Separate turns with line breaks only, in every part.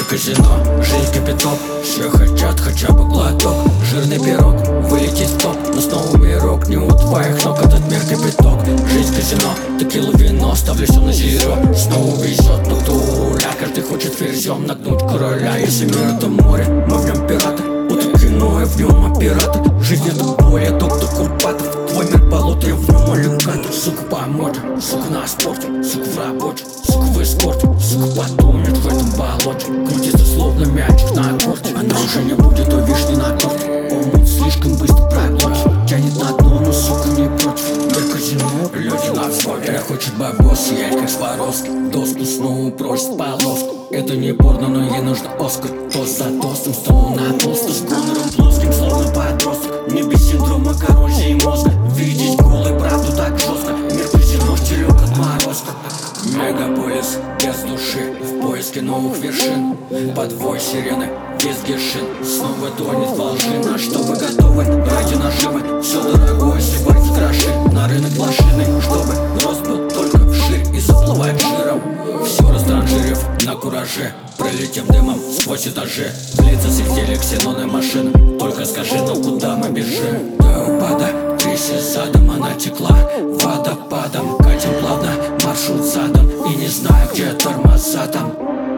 казино, жизнь кипяток. Все хотят хотя бы глоток. Жирный пирог, вылететь в топ. Но снова мирок, не у твоих ног этот мир кипяток. Жизнь казино, текила, вино, ставлю все на зеро. Снова везет, но кто у руля? Каждый хочет ферзем нагнуть короля. Если мир это море, мы в нем пираты. Вот и кино, и в нем оператор. Жизнь это боль, я доктор Курпатов. Твой мир болото, я в нем аллигатор. Сука по моде, сука на спорте, сука в работе, сука в эскорте, сука потонет в этом болоте. Крутится словно мячик на аккорде. Она уже не будет той вишни на торте. Омут слишком быстро проглотит. Тянет на дно, но сука не против. Мир казино, люди на взводе. Я хочет бабос, я как Сваровский. Доску снова просит полоску. Это не порно, но ей нужно Оскар. Тост за тостом, стол на толсту. С гонором плоским, словно подросток. Не без синдрома коррозии мозга. Видеть голой правду так жестко. Мир казино, стелек отморозка. Мегаполис без души, в поиске новых вершин. Подвой сирены, визги шин. Снова тонет во лжи, на что вы готовы? Ради наживы, все дорогое сливать в гроши. На рынок блошиный, чтобы рост был только вширь. И заплывает жиром, все растранжирив на кураже. Пролетим дымом сквозь этажи. В лица сидели ксеноны машины. Только скажи, ну куда мы бежим? До упада, кризис задом, она текла водопадом. Катим плавно, маршрут задом. И не знаю, где тормоза там.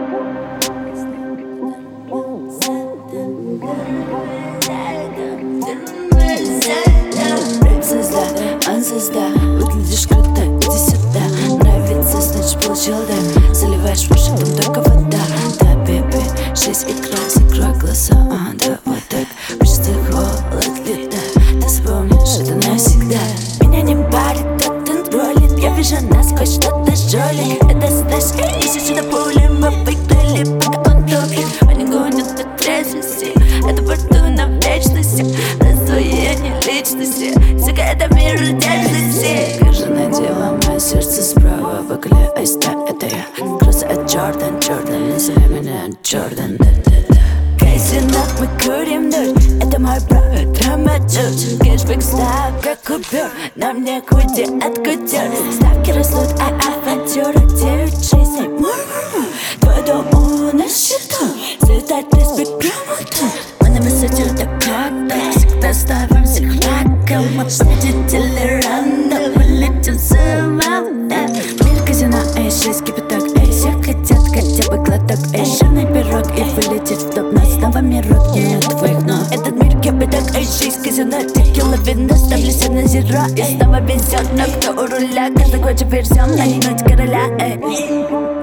Звезда, выглядишь круто, иди сюда. Нравится, значит получил дай. Заливаешь Вашингтон, только вода. Да, бэби, 6 икра, закрой глаза. Да, вот так, почти холод лета. Ты вспомнишь это навсегда. Меня не парит, тот бролит. Я вижу насквозь, что-то жолик. Это стаж, ищет сюда пули. Мы выиграли, пока он топит. Они гонят от трезвости. Это фортуна в вечности. Раздвоение личности. Сука, это мир удержности. Кожаное дело, мое сердце справа. Выколи айста, это я. Кроссы от Джордан, Джордан. Назови меня Джордан, да-да-да. Казино, мы курим дождь. Это мой брат, драматург. Кэшбэк став, как купюр. На мне худи от кутюр. Ставки растут, а авантюра 967. Твой дом у нас счету. Слетать респект промотор. Мы на высоте доката. Всегда ставим всех раком. Обстатители рандом. Мы летим самолета. Мир казино, эй, 6 кипяток. Эй, все хотят хотя бы глоток. Эй, жирный пирог и вылететь в топ. Но снова мирок, нет твоих ног. Этот мир кипяток, эй, 6 казино. Текила, вино, ставлю все на зеро. И снова везет, но кто у руля? Каждый хочет версион, нагнуть короля, эй.